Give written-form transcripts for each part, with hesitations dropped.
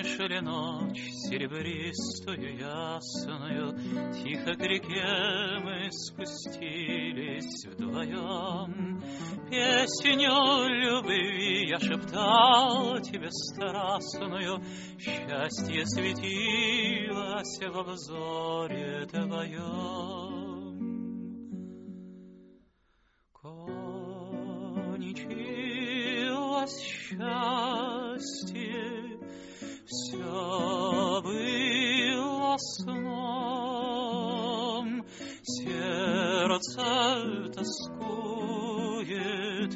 помнишь ли ночь серебристую ясную? Тихо к реке мы спустились вдвоем. Песню любви я шептал тебе страстную, счастье светилось во взоре твоем. Кончилось счастье, все было сном, сердце тоскует,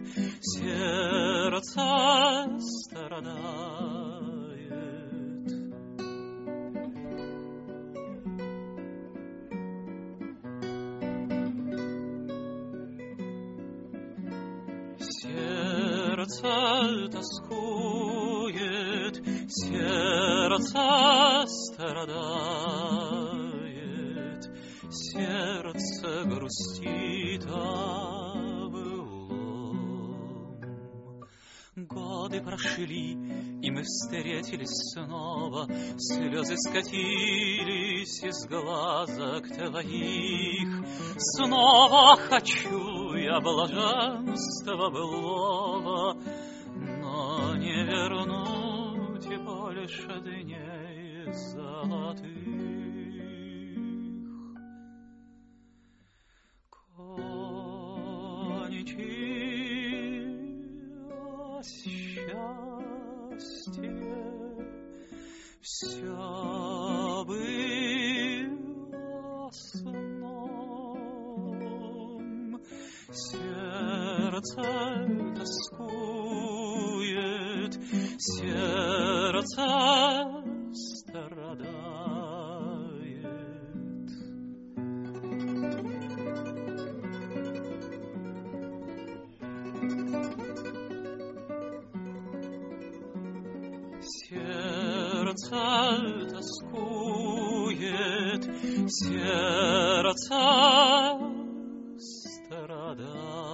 сердце страдает. Сердце тоскует, сердце страдает, сердце грустит облом. Годы прошли, и мы встретились снова, слезы скатились из глазок твоих. Снова хочу я блаженства былого, но не вернуть больше дней золотых. Кончилось счастье, все было сном, сердце тоскует, сердце страдает. Сердце тоскует, сердце страдает.